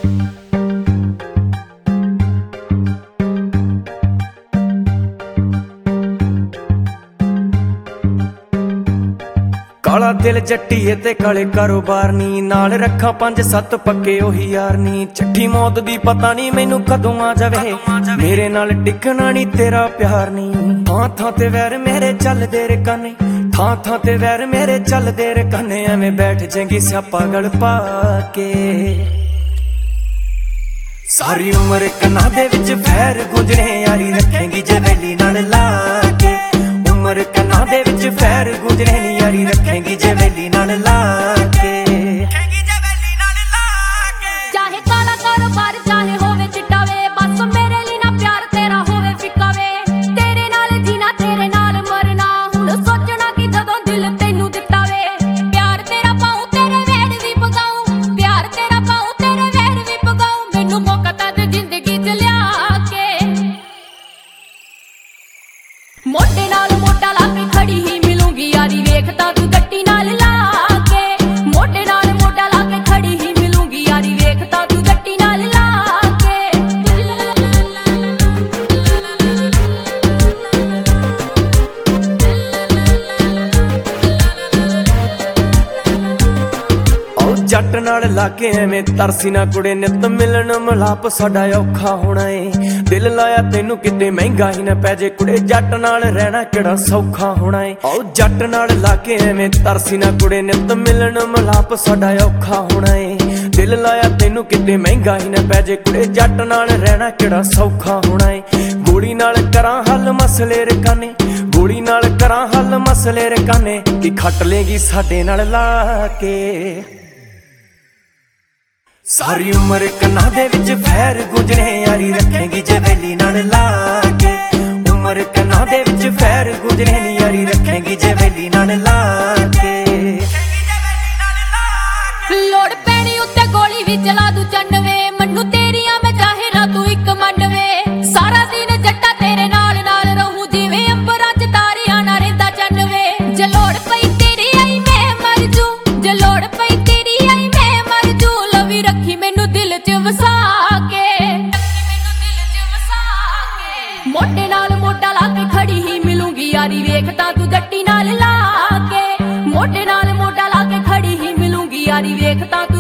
काला दिल जट्टीए ते काले कारोबार नी, नाल रखा 5-7 पक्के ओही यार नी। चिट्ठी मौत दी पता नी मैनू कदों आ जावे, मेरे नाल टिकना नी तेरा प्यार नी। थां थां ते वैर मेरे चलदे रे कन्ने, थां थां ते वैर मेरे चलदे रे कन्ने, एवें बैठ जाएंगी स्यापा गल पा के। सारी उम्र कन्ना दे विच फैर गुंजने, यारी रखेंगी जे वैली नाल ला के। उम्र कन्ना दे विच फैर गुंजने, यारी रखेंगी जे वैली नाल ला के। चाहे काला कारोबार चाहे होवे चिट्टा वे, बस मेरे लिए ना प्यार तेरा होवे फिक्का वे। तेरे नाल जीना तेरे नाल मरना, हुण सोचना कि जदों दिल तैनू दित्ता वे। प्यार तेरा पाऊं तेरे वैर भी पगाऊं, प्यार तेरा पाऊं तेरे वैर भी पगाऊं। मैनू मौका तद जिंदगी च लिया के, मोटे नाल मोटा ला के खड़ी ही मिलूंगी, यारी वेखता तू गट्टी नाल ला के। मोटे नाल मोटा ला के खड़ी ही मिलूंगी, यारी वेखता तू गट्टी नाल ला के। जट नाल लाके एवें तरसी ना कुड़े, नित मिलन मलाप साडा औखा होना है। दिल लाया तेनू किते महंगा ही ना पै जे कुड़े, जट नाल रहना केड़ा सौखा होना है। ओ जट नाल लाके एवें तरसी ना कुड़े, नित मिलन मलाप साडा औखा होना है। दिल लाया तेनू किते महंगा ही ना पै जे कुड़े, जट नाल रहना केड़ा सौखा होना है। गोली नाल करां हल मसले रे काने, गोली नाल करां हल मसले रे काने, कि खट लेगी साडे नाल ला के। सारी उम्र कन्ना दे विच फैर गुंजने, यारी रखेंगी जे वैली नाल ला के। उम्र कन्ना दे विच फैर गुंजने, यारी रखेंगी जे वैली नाल ला के। लोड़ पैनी उत्ते गोली भी चला दू चन्नवे, मन्नू तेरियां मैं चाहे ना तू इक मनवे। सारा दिन जट्टा तेरे नाल नाल रहूं, जिवें अंबरां च तारियां ना रहिंदा चन्नवे। जे लोड़ पई तेरी आई मैं मर जू, जे लोड़ पई तेरी आई मैं मर जू। लवी रखी मैनू दिल च वसा के, मोटे नाल मोटा ला के खड़ी ही मिलूंगी, यारी वेखता तू गट्टी नाल ला के। मोटे नाल मोटा ला के खड़ी ही मिलूंगी, यारी वेखता